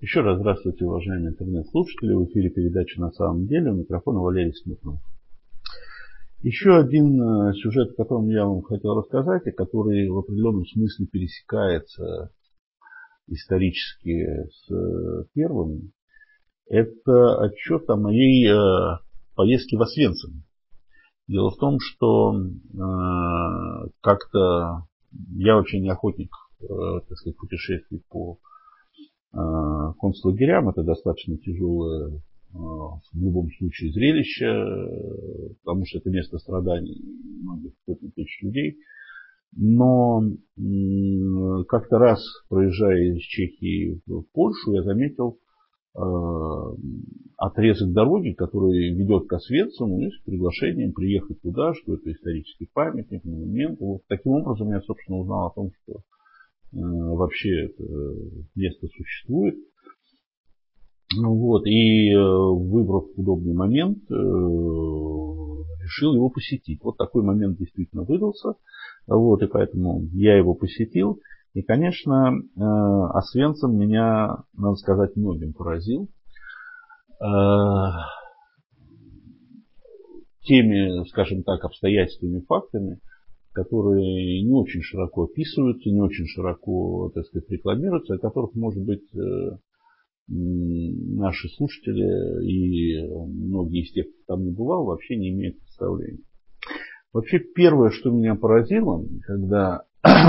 Еще раз здравствуйте, уважаемые интернет-слушатели. В эфире передача «На самом деле». У микрофона Валерий Смирнов. Еще один сюжет, о котором я вам хотел рассказать, и который в определенном смысле пересекается исторически с первым, это отчет о моей поездке в Освенцим. Дело в том, что как-то я вообще не охотник, так сказать, путешествий по концлагерям. Это достаточно тяжелое в любом случае зрелище, потому что это место страданий многих сотен тысяч людей. Но как-то раз, проезжая из Чехии в Польшу, я заметил отрезок дороги, который ведет к Освенциму, с приглашением приехать туда, что это исторический памятник, монумент. Вот таким образом я, собственно, узнал о том, что вообще это место существует. Вот, и выбрав удобный момент, решил его посетить. Вот такой момент действительно выдался. Вот, и поэтому я его посетил. И, конечно, Освенцим меня, надо сказать, многим поразил. Теми, скажем так, обстоятельствами, фактами, которые не очень широко описываются, не очень широко, так сказать, рекламируются, о которых, может быть, наши слушатели и многие из тех, кто там не бывал, вообще не имеют представления. Вообще, первое, что меня поразило, когда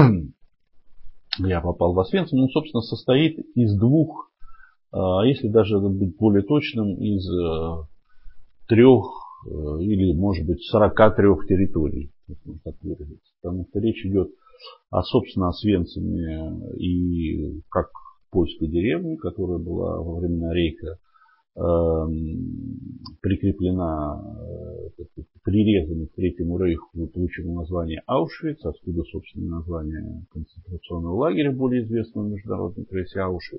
я попал в Освенцим, собственно, состоит из двух, если даже быть более точным, из 3 или, может быть, 43 территорий, если так выразиться. Потому что речь идет о, собственно, Освенциме и как польской деревне, которая была во времена Рейха прикреплена, прирезана к Третьему Рейху, получила название Аушвиц, откуда, собственно, название концентрационного лагеря, более известного в международной прессе Аушвиц.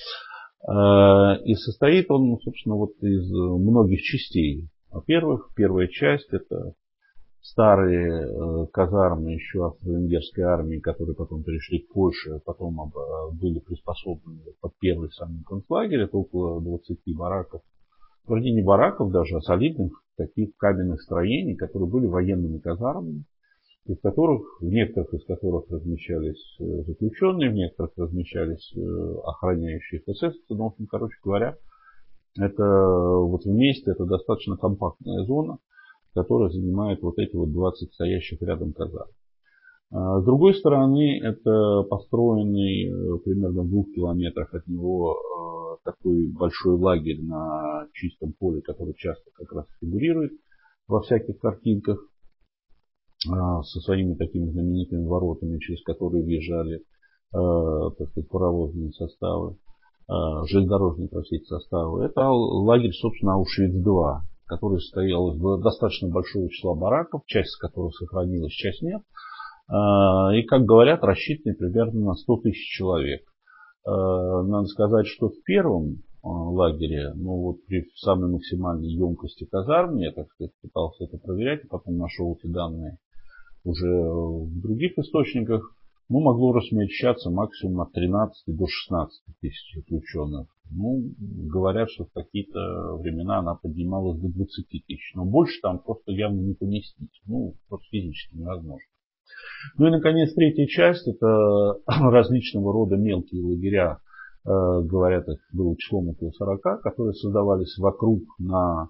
И состоит он, собственно, вот из многих частей. Во-первых, первая часть – это старые казармы еще австро-венгерской армии, которые потом перешли к Польше, потом были приспособлены под первый самый концлагерь. Это около 20 бараков. Вроде не бараков даже, а солидных таких каменных строений, которые были военными казармами, в некоторых из которых размещались заключенные, в некоторых размещались охраняющие эсэсовцы. Ну, в общем, короче говоря, это вот вместе это достаточно компактная зона, которая занимает вот эти вот 20 стоящих рядом казарм. С другой стороны, это построенный примерно в 2 километрах от него такой большой лагерь на чистом поле, который часто как раз фигурирует во всяких картинках, со своими такими знаменитыми воротами, через которые въезжали, так сказать, паровозные составы, железнодорожные, простите, составы. Это лагерь, собственно, Аушвиц-2, который состоял из достаточно большого числа бараков, часть из которых сохранилась, часть нет. И, как говорят, рассчитаны примерно на 100 тысяч человек. Надо сказать, что в первом лагере, при самой максимальной емкости казарм, я, так сказать, пытался это проверять, и потом нашел эти данные уже в других источниках, могло размещаться максимум от 13 до 16 тысяч заключенных. Говорят, что в какие-то времена она поднималась до 20 тысяч. Но больше там просто явно не поместить. Просто физически невозможно. И, наконец, третья часть – это различного рода мелкие лагеря. Говорят, их было числом около 40, которые создавались вокруг на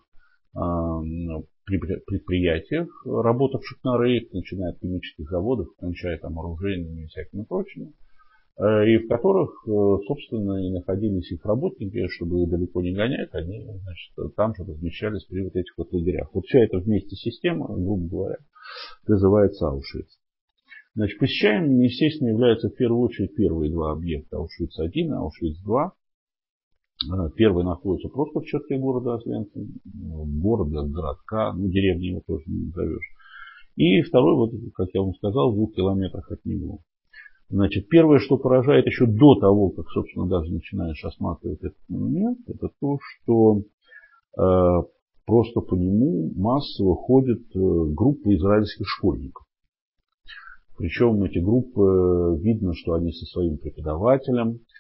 предприятиях, работавших на Рейх, начиная от химических заводов, кончая там оружейными и всякими прочими, и в которых, собственно, и находились их работники, чтобы их далеко не гонять, они, значит, там же размещались при вот этих вот лагерях. Вот вся эта вместе система, грубо говоря, называется Аушвиц. Значит, посещаемыми, естественно, являются в первую очередь первые 2 объекта, Аушвиц-1 и Аушвиц-2. Первый находится просто в черте города Освенцим, города, городка, деревни его тоже не назовешь. И второй, вот, как я вам сказал, в 2 километрах от него. Значит, первое, что поражает еще до того, как, собственно, даже начинаешь осматривать этот монумент, это то, что просто по нему массово ходят группы израильских школьников. Причем эти группы, видно, что они со своим преподавателем,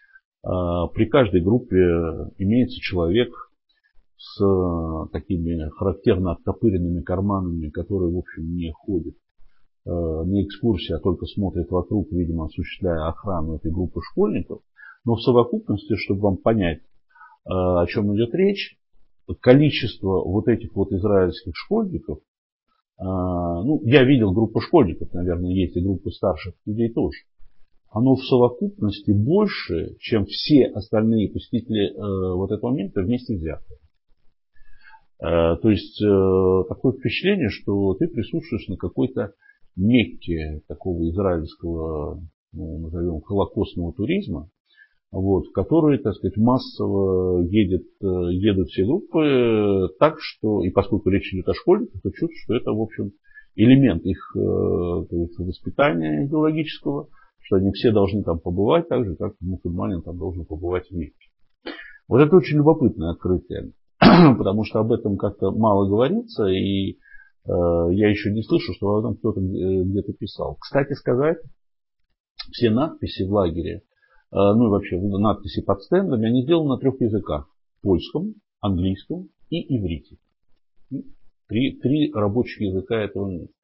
При каждой группе имеется человек с такими характерно оттопыренными карманами, который, в общем, не ходит на экскурсии, а только смотрит вокруг, видимо, осуществляя охрану этой группы школьников. Но в совокупности, чтобы вам понять, о чем идет речь, количество вот этих вот израильских школьников, ну, я видел группу школьников, наверное, есть и группы старших людей тоже, оно в совокупности больше, чем все остальные посетители вот этого места вместе взятые. То есть такое впечатление, что ты присутствуешь на какой-то Мекке такого израильского, ну, назовем, холокостного туризма, вот, в который, так сказать, массово едут все группы так, что, и поскольку речь идет о школьниках, то чувствую, что это, в общем, элемент их воспитания идеологического, что они все должны там побывать, так же, как мусульманин там должен побывать в Мекке. Вот это очень любопытное открытие, потому что об этом как-то мало говорится, и я еще не слышу, что об этом кто-то где-то писал. Кстати сказать, все надписи в лагере, ну и вообще надписи под стендами, они сделаны на 3 языках. Польском, английском и иврите. Три рабочих языка этого места.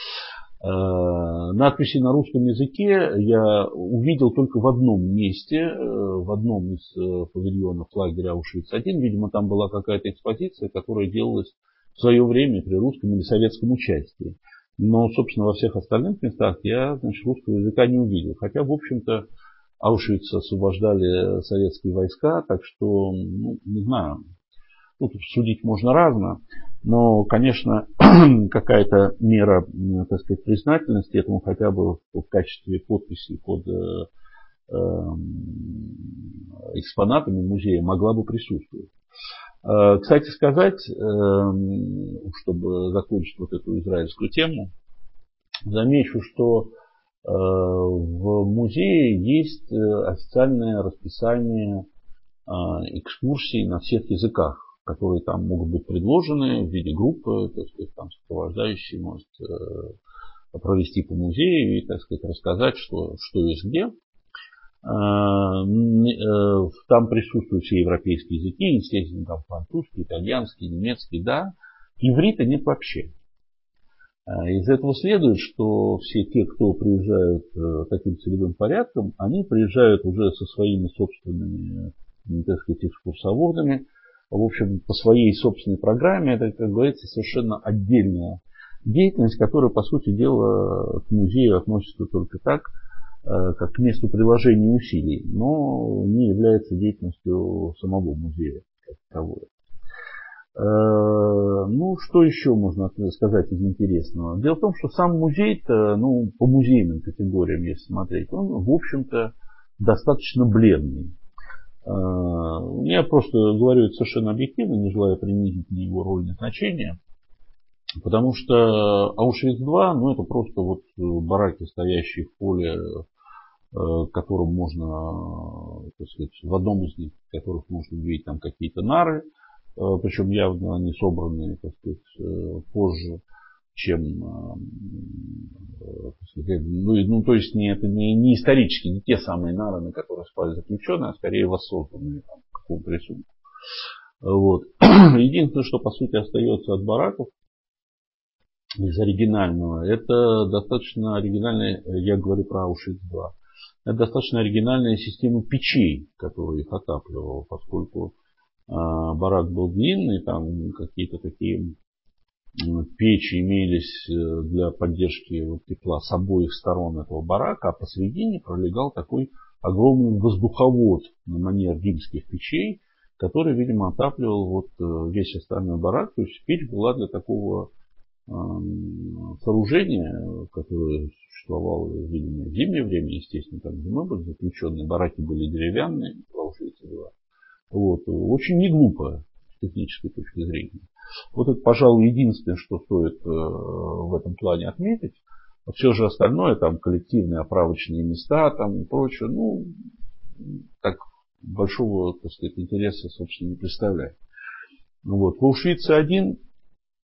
Надписи на русском языке я увидел только в одном месте, в одном из павильонов лагеря Аушвиц-1. Видимо, там была какая-то экспозиция, которая делалась в свое время при русском или советском участии. Но, собственно, во всех остальных местах я, значит, русского языка не увидел. Хотя, в общем-то, Аушвиц освобождали советские войска, так что, ну, не знаю, тут судить можно разно, но, конечно, какая-то мера, так сказать, признательности этому хотя бы в качестве подписи под экспонатами музея могла бы присутствовать. Кстати сказать, чтобы закончить вот эту израильскую тему, замечу, что в музее есть официальное расписание экскурсий на всех языках, которые там могут быть предложены в виде группы, так сказать, там сопровождающий может провести по музею и, так сказать, рассказать, что есть где. Там присутствуют все европейские языки, естественно, там французский, итальянский, немецкий, да. Иврита нет вообще. Из этого следует, что все те, кто приезжают таким целевым порядком, они приезжают уже со своими собственными, так сказать, экскурсоводами. В общем, по своей собственной программе, это, как говорится, совершенно отдельная деятельность, которая, по сути дела, к музею относится только так, как к месту приложения усилий, но не является деятельностью самого музея как таковой. Ну, что еще можно сказать из интересного? Дело в том, что сам музей-то, ну, по музейным категориям, если смотреть, он, в общем-то, достаточно бледный. Я просто говорю это совершенно объективно, не желая принизить ни его роль, ни значение. Потому что Аушвиц-2, ну, это просто вот бараки, стоящие в поле, которым можно, так сказать, в одном из них, в которых можно увидеть там какие-то нары, причем явно они собраны, так сказать, позже, чем, так сказать, ну, то есть это не исторические, не те самые нары, на которых спали заключенные, а скорее воссозданные там, в каком-то рисунке. Вот. Единственное, что по сути остается от бараков из оригинального, это достаточно оригинальная, я говорю про Аушвиц-2, это достаточно оригинальная система печей, которая их отапливала, поскольку барак был длинный, там какие-то такие печи имелись для поддержки тепла с обоих сторон этого барака, а посередине пролегал такой огромный воздуховод на манер римских печей, который, видимо, отапливал вот весь остальной барак. То есть печь была для такого сооружения, которое существовало, видимо, в зимнее время, естественно, там зимой были заключенные, бараки были деревянные, вот, очень не глупо с технической точки зрения. Вот это, пожалуй, единственное, что стоит в этом плане отметить. А все же остальное, там коллективные оправочные места там, и прочее, ну, так большого, так сказать, интереса, собственно, не представляет. Вот. В Аушвице-1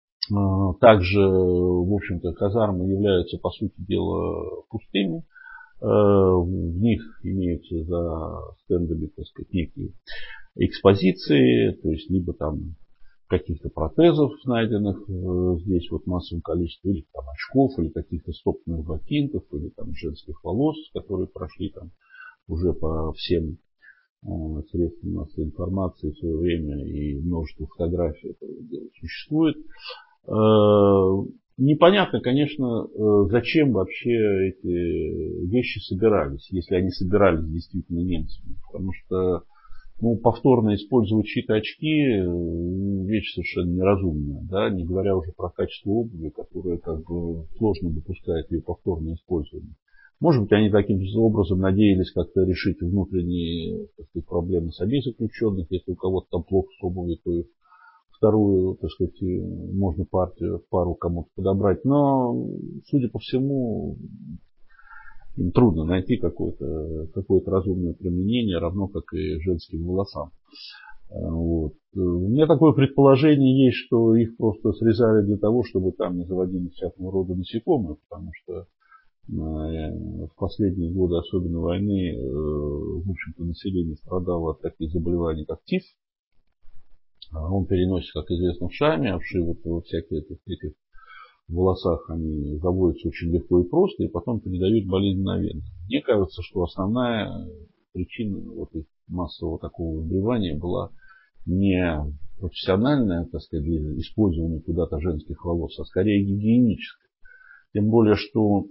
также, в общем-то, казармы являются, по сути дела, пустыми. В них имеются за стендами, так сказать, некие экспозиции, то есть либо там каких-то протезов, найденных здесь вот в массовом количестве, или там очков, или каких-то стоптанных ботинков, или там женских волос, которые прошли там уже по всем средствам массовой информации в свое время, и множество фотографий этого дела существует. Непонятно, конечно, зачем вообще эти вещи собирались, если они собирались действительно немцами. Потому что повторно использовать чьи-то очки вещь совершенно неразумная, да, не говоря уже про качество обуви, которое как бы сложно допускает ее повторное использование. Может быть, они таким образом надеялись как-то решить внутренние, так сказать, проблемы самих заключенных. Если у кого-то там плохо с обувью, то вторую, так сказать, можно пару кому-то подобрать. Но, судя по всему, им трудно найти какое-то разумное применение, равно как и женским волосам. Вот. У меня такое предположение есть, что их просто срезали для того, чтобы там не заводились всякого рода насекомые, потому что в последние годы, особенно войны, в общем-то, население страдало от таких заболеваний, как тиф. Он переносится, как известно, вшами, а вши вот всякие этих в волосах они заводятся очень легко и просто, и потом передают болезнь мгновенно. Мне кажется, что основная причина вот массового такого выбривания была не профессиональная, так сказать, для использования куда-то женских волос, а скорее гигиеническая. Тем более, что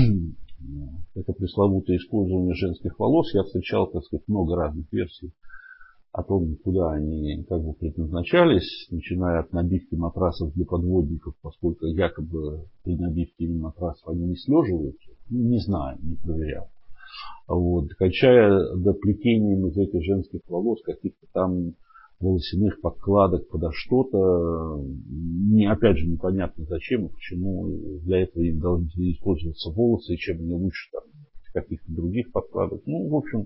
это пресловутое использование женских волос я встречал, так сказать, много разных версий о том, куда они как бы предназначались, начиная от набивки матрасов для подводников, поскольку якобы при набивке матрасов они не слеживаются, не знаю, не проверял. Вот, кончая доплетением из этих женских волос каких-то там волосяных подкладок подо что-то, опять же непонятно зачем и почему для этого им должны использоваться волосы, и чем они лучше там каких-то других подкладок. В общем,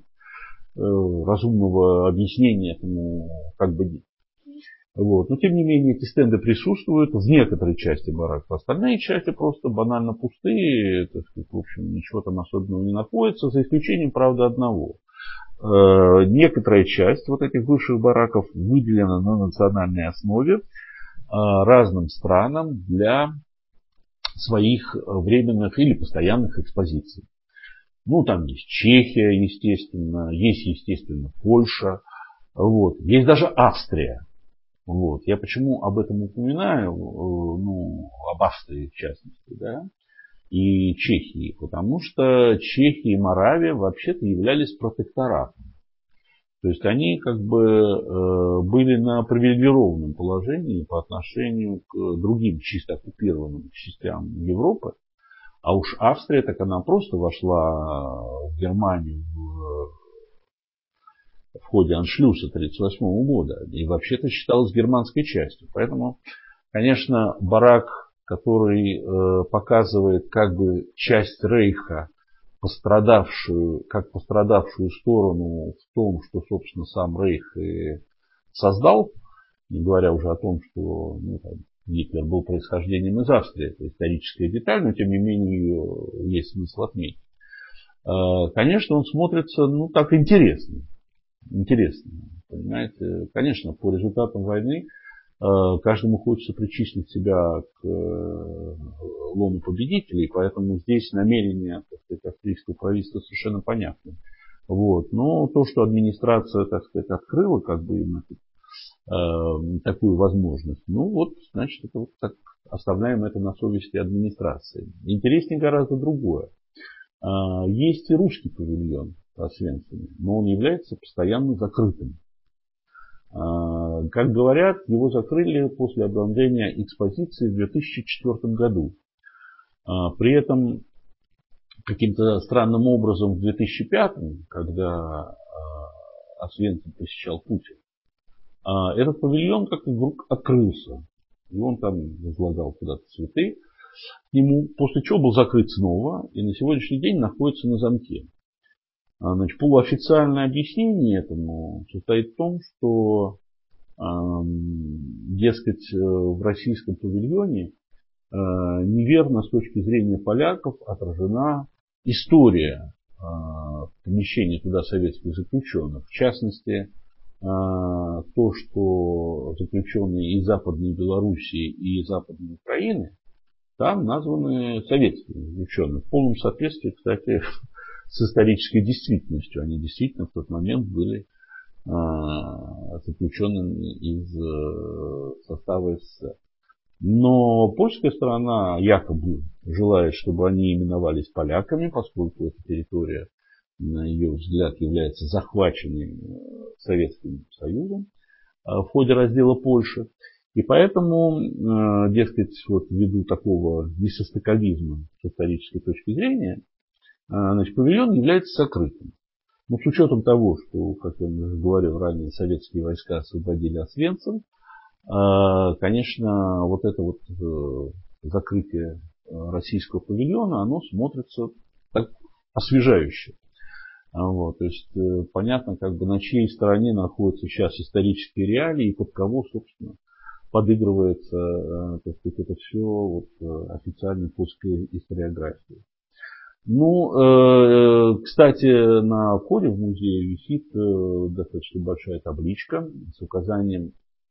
разумного объяснения этому как бы нет. Вот. Но тем не менее эти стенды присутствуют в некоторой части бараков. Остальные части просто банально пустые. Так сказать, в общем, ничего там особенного не находится, за исключением, правда, одного. Некоторая часть вот этих бывших бараков выделена на национальной основе разным странам для своих временных или постоянных экспозиций. Там есть Чехия, естественно, есть, естественно, Польша, вот, есть даже Австрия. Вот. Я почему об этом упоминаю, об Австрии в частности, да, и Чехии, потому что Чехия и Моравия вообще-то являлись протекторатом. То есть они как бы были на привилегированном положении по отношению к другим чисто оккупированным частям Европы. А уж Австрия, так она просто вошла в Германию в ходе аншлюса 1938 года и вообще-то считалась германской частью. Поэтому, конечно, барак, который показывает как бы часть Рейха, пострадавшую сторону в том, что, собственно, сам Рейх и создал, не говоря уже о том, что Гитлер был происхождением из Австрии, это историческая деталь, но тем не менее ее есть смысл отметить. Конечно, он смотрится, так интересно. Интересно, понимаете. Конечно, по результатам войны каждому хочется причислить себя к лону победителей, поэтому здесь намерения, так сказать, австрийского правительства совершенно понятны. Вот. Но то, что администрация, так сказать, открыла как бы им такую возможность, значит, это вот так, оставляем это на совести администрации. Интереснее гораздо другое. Есть и русский павильон в Освенциме, но он является постоянно закрытым. Как говорят, его закрыли после обновления экспозиции в 2004 году. При этом каким-то странным образом в 2005, когда Освенцим посещал Путин, этот павильон как-то вдруг открылся. И он там возлагал куда-то цветы к нему, после чего был закрыт снова и на сегодняшний день находится на замке. Значит, полуофициальное объяснение этому состоит в том, что, дескать, в российском павильоне неверно с точки зрения поляков отражена история помещение туда советских заключенных. В частности, то, что заключенные из Западной Белоруссии и Западной Украины там названы советскими заключенными. В полном соответствии, кстати, с исторической действительностью. Они действительно в тот момент были заключенными из состава СССР. Но польская сторона якобы желает, чтобы они именовались поляками, поскольку эта территория, на ее взгляд, является захваченной Советским Союзом в ходе раздела Польши. И поэтому, дескать, вот ввиду такого несостыковизма с исторической точки зрения, значит, павильон является сокрытым. Но с учетом того, что, как я уже говорил ранее, советские войска освободили Освенцим, конечно, вот это вот закрытие российского павильона, оно смотрится так освежающе. Вот, то есть понятно, как бы на чьей стороне находятся сейчас исторические реалии и под кого, собственно, подыгрывается, так сказать, это все вот, официальной польской историографии. Ну, кстати, на входе в музей висит достаточно большая табличка с указанием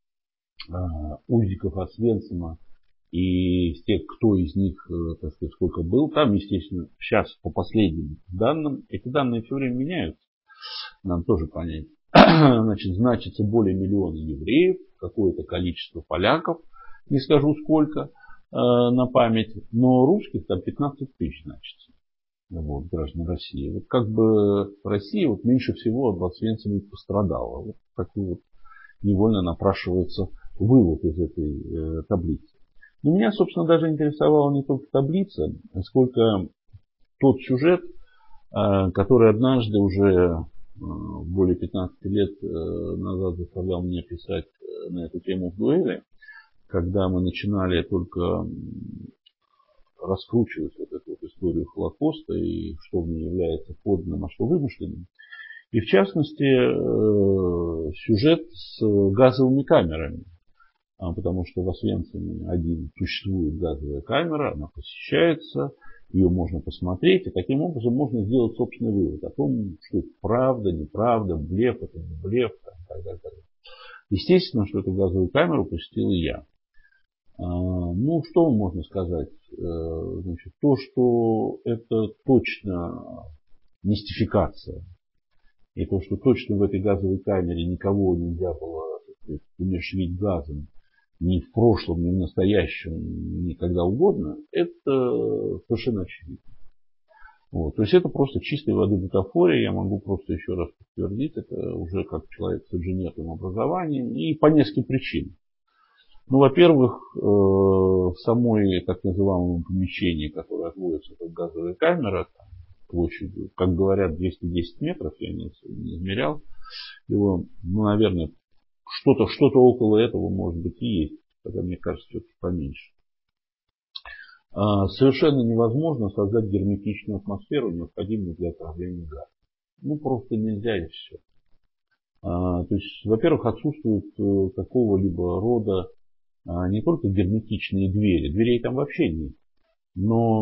узников Освенцима и тех, кто из них, так сказать, сколько был. Там, естественно, сейчас по последним данным, эти данные все время меняются, нам тоже понять. Значит, значится более миллиона евреев, какое-то количество поляков, не скажу сколько, на память, но русских там 15 тысяч значится. Вот, граждан России. Вот как бы Россия вот меньше всего от Освенцима пострадала. Вот такой вот невольно напрашивается вывод из этой таблицы. Но меня, собственно, даже интересовала не только таблица, сколько тот сюжет, который однажды уже более 15 лет назад заставлял меня писать на эту тему в дуэли, когда мы начинали только раскручивать вот эту вот историю Холокоста и что в ней является подлинным, а что вымышленным. И в частности сюжет с газовыми камерами. Потому что в Освенциме один существует газовая камера, она посещается, ее можно посмотреть, и таким образом можно сделать собственный вывод о том, что это правда, неправда, блеф, это не блеф, и так далее. Естественно, что эту газовую камеру посетил и я. Ну, что можно сказать? Значит, то, что это точно мистификация, и то, что точно в этой газовой камере никого нельзя было умерщвить газом, ни в прошлом, ни в настоящем, ни когда угодно, это совершенно очевидно. Вот. То есть это просто чистой воды бутафория, я могу просто еще раз подтвердить, это уже как человек с инженерным образованием, и по нескольким причинам. Ну, во-первых, в самой так называемом помещении, которое отводится как газовая камера, площадью, как говорят, 210 метров, я не измерял его, ну, наверное, что-то около этого может быть и есть, хотя мне кажется, все-таки поменьше. Совершенно невозможно создать герметичную атмосферу, необходимую для отравления газа. Ну, просто нельзя и все. То есть, во-первых, отсутствует какого-либо рода не только герметичные двери, дверей там вообще нет, но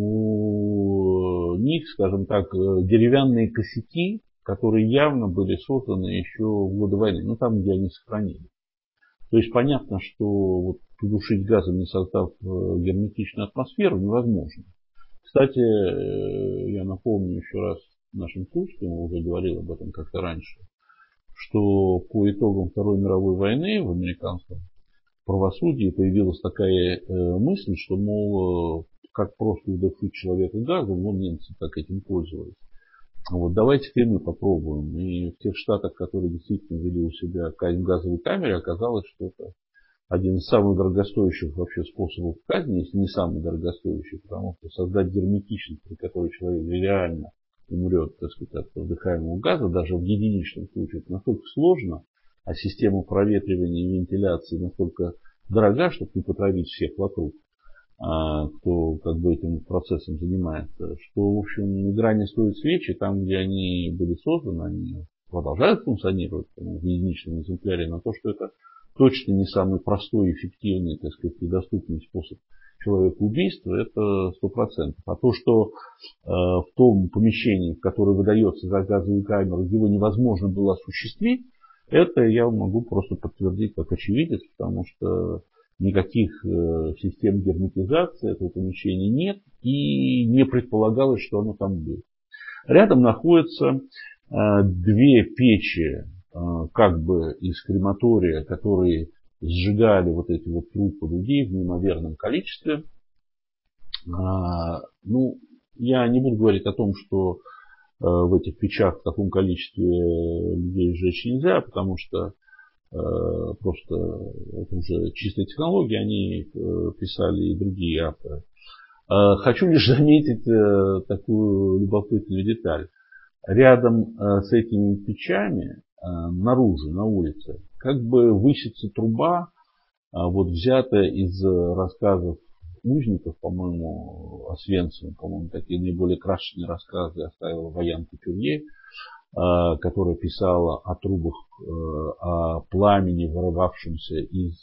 у них, скажем так, деревянные косяки, которые явно были созданы еще в годы войны, ну там, где они сохранились. То есть понятно, что вот удушить газом, не создав герметичную атмосферу, невозможно. Кстати, я напомню еще раз нашим слушателям, я уже говорил об этом как-то раньше, что по итогам Второй мировой войны в американском правосудии появилась такая мысль, что, мол, как просто удушить человека газом, вон немцы так этим пользовались. Вот, давайте-ка и мы попробуем. И в тех штатах, которые действительно ввели у себя казнь в газовой камере, оказалось, что это один из самых дорогостоящих вообще способов казни, если не самый дорогостоящий, потому что создать герметичность, при которой человек реально умрет, так сказать, от вдыхаемого газа, даже в единичном случае, это настолько сложно, а система проветривания и вентиляции настолько дорога, чтобы не потравить всех вокруг, кто как бы этим процессом занимается, что, в общем, игра не стоит свечи, там, где они были созданы, они продолжают функционировать в единичном экземпляре, но то, что это точно не самый простой, эффективный, так сказать, и доступный способ человекоубийства, это 100%. А то, что в том помещении, в которое выдается за газовую камеру, его невозможно было осуществить, это я могу просто подтвердить как очевидец, потому что никаких систем герметизации этого помещения нет и не предполагалось, что оно там будет. Рядом находятся две печи как бы из крематория, которые сжигали вот эти вот трупы людей в неимоверном количестве. Ну, я не буду говорить о том, что в этих печах в таком количестве людей сжечь нельзя, потому что просто это уже чистая технология, они писали и другие авторы. Хочу лишь заметить такую любопытную деталь. Рядом с этими печами, наружу, на улице, как бы высится труба, вот взятая из рассказов узников, по-моему, Освенцима, по-моему, такие наиболее красочные рассказы оставила Ваян Кутюрье, которая писала о трубах, о пламени, вырывавшемся из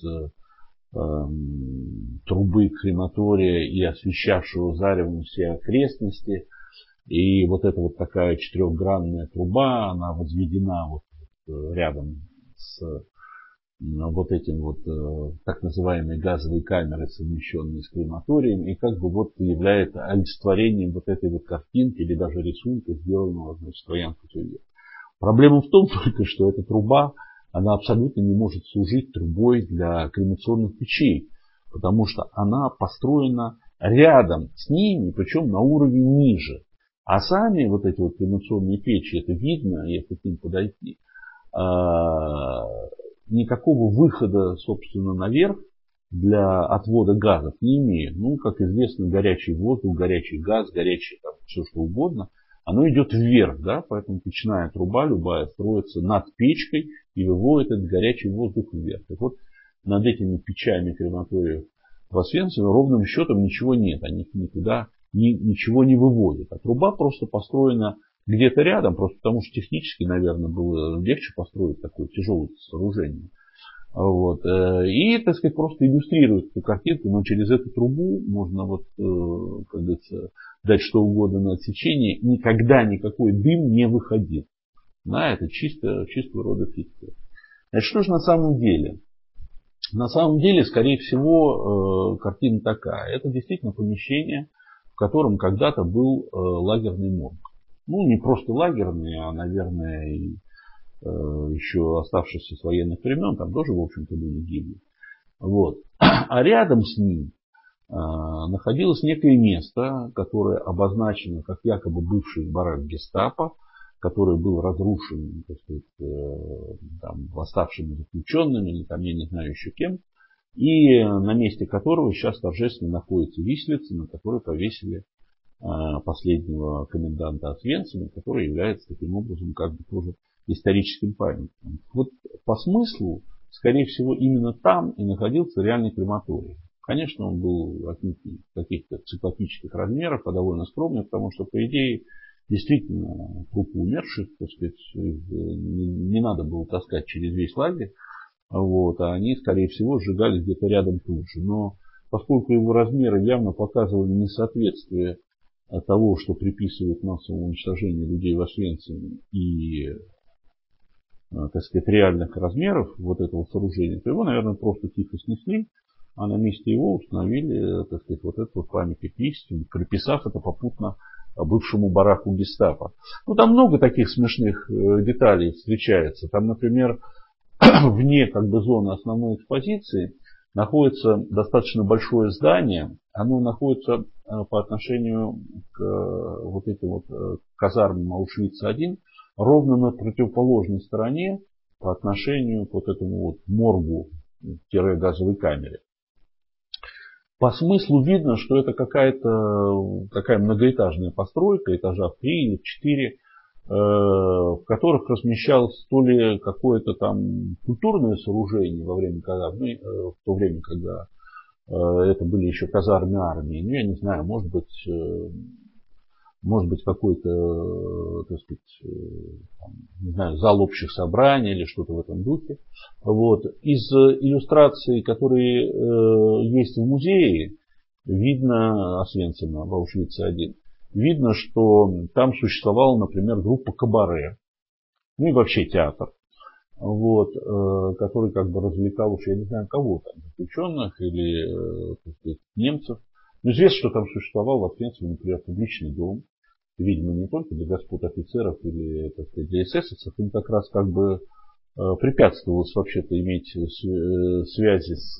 трубы крематория и освещавшего заревом все окрестности. И вот эта вот такая четырехгранная труба, она возведена вот рядом с вот этим вот так называемой газовой камерой, совмещенной с крематорием, и как бы вот является олицетворением вот этой вот картинки или даже рисунка, сделанного, значит, Ваян Кутюрье. Проблема в том только, что эта труба, она абсолютно не может служить трубой для кремационных печей, потому что она построена рядом с ними, причем на уровне ниже. А сами вот эти вот кремационные печи, это видно, если к ним подойти, никакого выхода, собственно, наверх для отвода газов не имеют. Ну, как известно, горячий воздух, горячий газ, горячий там, все что угодно, оно идет вверх, да, поэтому печная труба любая строится над печкой и выводит этот горячий воздух вверх. Так вот, над этими печами крематориев в Освенциме ровным счетом ничего нет, они никуда ничего не выводят. А труба просто построена где-то рядом, просто потому что технически, наверное, было легче построить такое тяжелое сооружение. Вот. И, так сказать, просто иллюстрирует эту картинку, но через эту трубу можно вот, как говорится, дать что угодно на отсечение, никогда никакой дым не выходил. Да, это чистого рода фикция. Значит, что же на самом деле? На самом деле, скорее всего, картина такая. Это действительно помещение, в котором когда-то был лагерный морг. Ну, не просто лагерный, а, наверное, и еще оставшийся с военных времен, там тоже, в общем-то, люди гибли. Вот. А рядом с ним находилось некое место, которое обозначено как якобы бывший барак гестапо, который был разрушен, так сказать, там, восставшими заключенными, или там, я не знаю еще кем, и на месте которого сейчас торжественно находится виселица, на которой повесили последнего коменданта Освенцима, который является таким образом как бы тоже историческим памятником. Вот по смыслу, скорее всего, именно там и находился реальный крематорий. Конечно, он был отнюдь не каких-то циклопических размеров, а довольно скромный, потому что, по идее, действительно, трупы умерших, так сказать, не надо было таскать через весь лагерь, вот, а они, скорее всего, сжигались где-то рядом тут же. Но поскольку его размеры явно показывали несоответствие того, что приписывают массовому уничтожению людей в Освенциме и, так сказать, реальных размеров вот этого сооружения, то его, наверное, просто тихо снесли, а на месте его установили, так сказать, вот этот вот памятник истины, приписав это попутно бывшему бараку гестапо. Ну, там много таких смешных деталей встречается. Там, например, вне как бы зоны основной экспозиции находится достаточно большое здание. Оно находится по отношению к вот этим вот казармам Аушвица-1 ровно на противоположной стороне по отношению к вот этому вот моргу-газовой камере. По смыслу видно, что это какая-то такая многоэтажная постройка, этажа в 3 или в 4, в которых размещалось то ли какое-то там культурное сооружение во время, когда, в то время, когда это были еще казармы армии. Ну, я не знаю, может быть, может быть, какой-то, так сказать, не знаю, зал общих собраний или что-то в этом духе. Вот. Из иллюстраций, которые есть в музее, видно, Освенцима, в Аушвице-1, видно, что там существовала, например, группа «Кабаре», ну и вообще театр, вот, который как бы развлекал уж, я не знаю, кого там, заключенных или, так сказать, немцев. Но известно, что там существовал в Освенциме, например, публичный дом, видимо, не только для господ офицеров или, так сказать, для эсэсовцев, им как раз как бы препятствовалось вообще-то иметь связи с,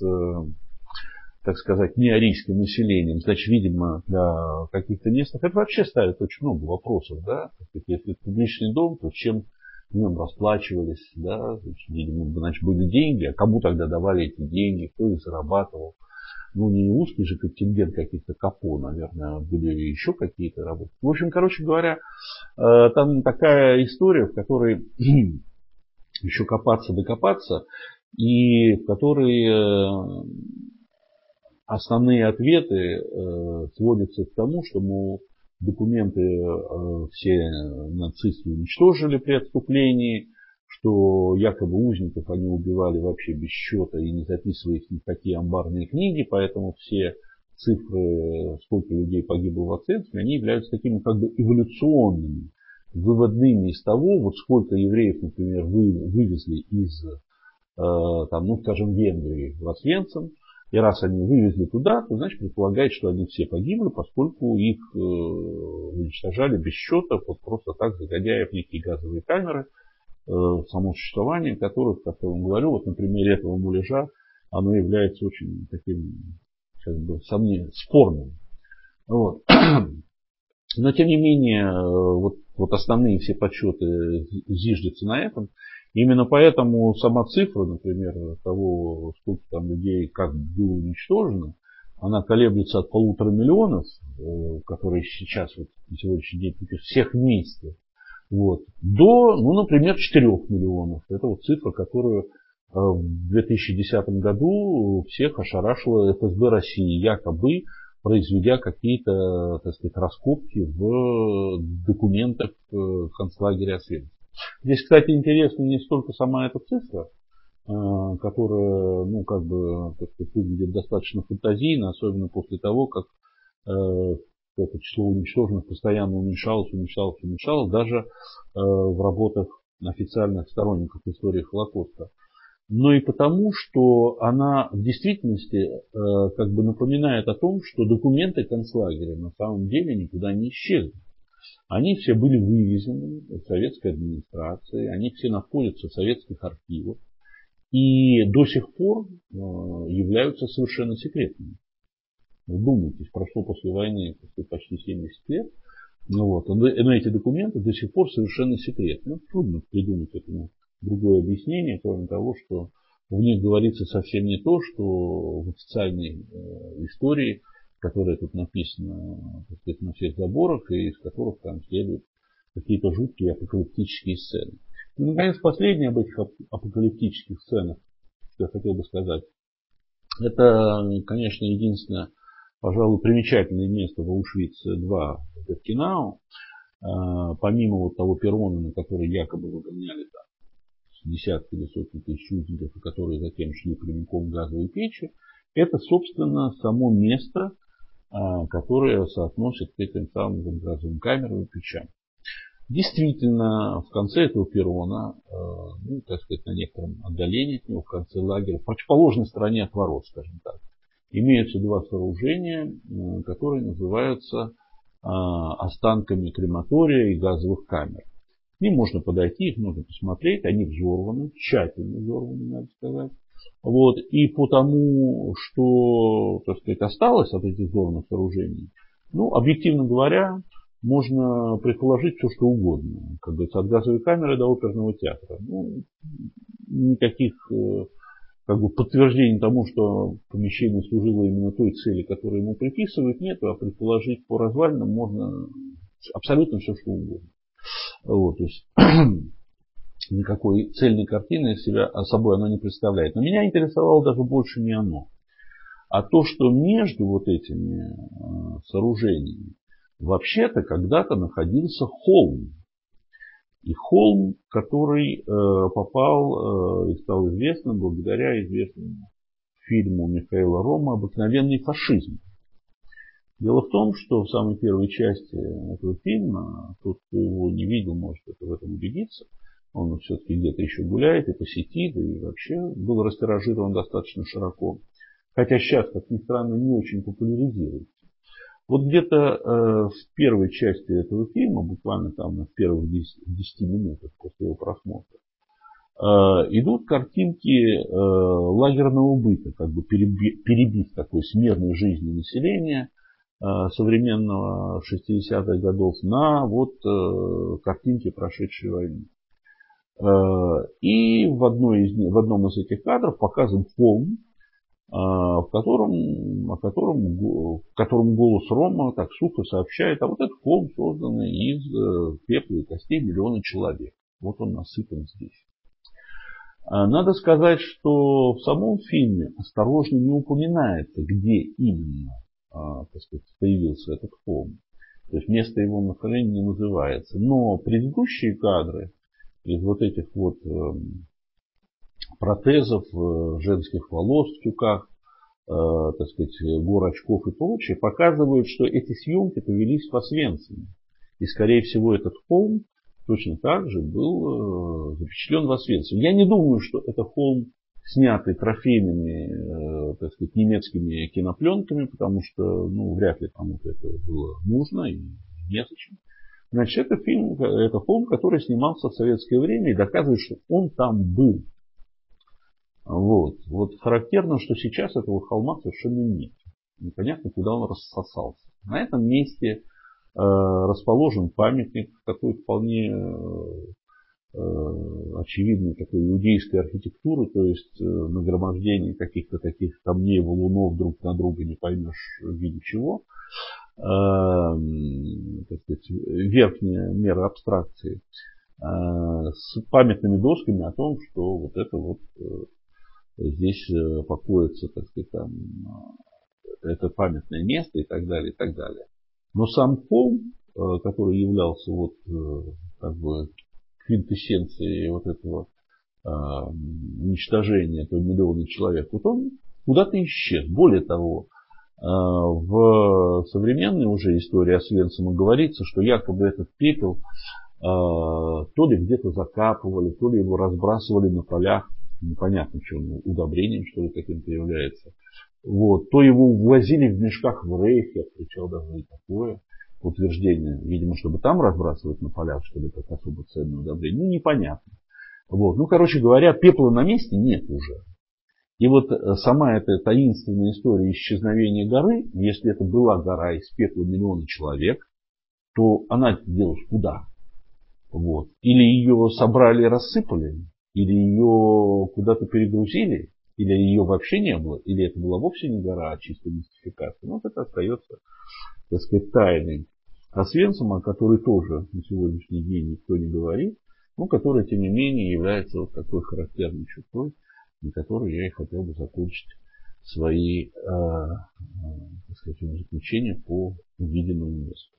так сказать, неарийским населением. Значит, видимо, для каких-то местных это вообще ставит очень много вопросов, да. Если это публичный дом, то чем в нем расплачивались, да, видимо, значит, были деньги, а кому тогда давали эти деньги, кто их зарабатывал. Ну, не узкий же контингент каких-то капо, наверное, были еще какие-то работы. В общем, короче говоря, там такая история, в которой еще копаться докопаться, и в которой основные ответы сводятся к тому, что, мол, документы все нацисты уничтожили при отступлении, что якобы узников они убивали вообще без счета и не записывая их ни в какие амбарные книги, поэтому все цифры, сколько людей погибло в Освенциме, они являются такими как бы эволюционными, выводными из того, вот сколько евреев, например, вывезли из, там, ну, скажем, Венгрии в Освенцим. И раз они вывезли туда, то значит предполагает, что они все погибли, поскольку их уничтожали без счета, вот просто так загоняя в некие газовые камеры, само существование которых, как я вам говорю, вот на примере этого муляжа, оно является очень таким, как бы, спорным. Вот. Но тем не менее, вот основные все подсчеты зиждятся на этом. Именно поэтому сама цифра, например, того, сколько там людей как было уничтожено, она колеблется от 1,5 миллиона, которые сейчас вот, на сегодняшний день всех вместе, вот, до, ну, например, 4 миллионов. Это вот цифра, которую в 2010 году всех ошарашила ФСБ России, якобы произведя какие-то, так сказать, раскопки в документах концлагеря Освенцим. Здесь, кстати, интересна не столько сама эта цифра, которая, ну, как бы, так сказать, выглядит достаточно фантазийно, особенно после того, как это число уничтоженных постоянно уменьшалось, даже в работах официальных сторонников истории Холокоста. Но и потому, что она в действительности как бы напоминает о том, что документы концлагеря на самом деле никуда не исчезли. Они все были вывезены советской администрацией, они все находятся в советских архивах и до сих пор являются совершенно секретными. Вдумайтесь, прошло после войны почти 70 лет, но эти документы до сих пор совершенно секретны. Трудно придумать этому другое объяснение, кроме того, что в них говорится совсем не то, что в официальной истории, которая тут написана, так сказать, на всех заборах, и из которых там следуют какие-то жуткие апокалиптические сцены. И, наконец, последнее об этих апокалиптических сценах, что я хотел бы сказать, это, конечно, единственное, пожалуй, примечательное место в Аушвице-2 в Биркенау, помимо вот того перрона, на который якобы выгоняли там десятки или сотни тысяч узников, которые затем шли прямиком в газовые печи, это, собственно, само место, которое соотносит к этим самым газовым камерам и печам. Действительно, в конце этого перрона, ну, так сказать, на некотором отдалении от него, в конце лагеря, в противоположной стороне от ворот, скажем так, имеются два сооружения, которые называются останками крематория и газовых камер. К ним можно подойти, их можно посмотреть, они взорваны, тщательно взорваны, надо сказать. Вот. И по тому, что, так сказать, осталось от этих взорванных сооружений, ну, объективно говоря, можно предположить все, что угодно. Как говорится, от газовой камеры до оперного театра. Ну, никаких как бы подтверждений тому, что помещение служило именно той цели, которую ему приписывают, нет, а предположить по развалинам можно абсолютно все, что угодно. Вот, то есть никакой цельной картины собой она не представляет. Но меня интересовало даже больше не оно, а то, что между вот этими сооружениями вообще-то когда-то находился холм. И холм, который попал и стал известным благодаря известному фильму Михаила Рома «Обыкновенный фашизм». Дело в том, что в самой первой части этого фильма, тот, кто его не видел, может в этом убедиться, он все-таки где-то еще гуляет и по сети, да и вообще был растиражирован достаточно широко. Хотя сейчас, как ни странно, не очень популяризируется. Вот где-то в первой части этого фильма, буквально там в первых 10 минутах после его просмотра, идут картинки лагерного быта, как бы перебив такой смертной жизни населения современного 60-х годов на вот картинки прошедшей войны. И в одном из этих кадров показан холм, в котором голос Рома так сухо сообщает, а вот этот холм создан из пепла и костей миллиона человек. Вот он насыпан здесь. Надо сказать, что в самом фильме осторожно не упоминается, где именно, так сказать, появился этот холм. То есть место его нахождения не называется. Но предыдущие кадры из вот этих вот протезов, женских волос в тюках, так сказать, гор очков и прочее, показывают, что эти съемки повелись в Освенциме. И, скорее всего, этот холм точно так же был запечатлен в Освенциме. Я не думаю, что это холм, снятый трофейными, так сказать, немецкими кинопленками, потому что, вряд ли кому-то это было нужно и незачем. Значит, это холм, который снимался в советское время и доказывает, что он там был. Вот характерно, что сейчас этого холма совершенно нет. Непонятно, куда он рассосался. На этом месте расположен памятник такой вполне очевидной такой иудейской архитектуры, то есть нагромождение каких-то таких камней, валунов друг на друга не поймешь в виде чего. Так сказать, верхняя мера абстракции с памятными досками о том, что вот это вот здесь покоится, так сказать, там, это памятное место и так далее, и так далее. Но сам холм, который являлся вот как бы квинтэссенцией вот этого уничтожения этого миллиона человек, вот он куда-то исчез. Более того, в современной уже истории Освенцима говорится, что якобы этот пепел то ли где-то закапывали, то ли его разбрасывали на полях, непонятно, что он удобрением, что ли, каким-то является. Вот. То его увозили в мешках в рейх, я встречал даже и такое утверждение, видимо, чтобы там разбрасывать на полях, что ли, как особо ценное удобрение. Непонятно. Вот. Короче говоря, пепла на месте нет уже. И вот сама эта таинственная история исчезновения горы, если это была гора из пепла миллиона человек, то она делась куда? Вот. Или ее собрали и рассыпали, или ее куда-то перегрузили, или ее вообще не было, или это была вовсе не гора, а чистая мистификация. Вот это остается, так сказать, тайной Освенцима, о которой тоже на сегодняшний день никто не говорит, но которая, тем не менее, является вот такой характерной чертой, на которой я и хотел бы закончить свои, так сказать, заключения по увиденному месту.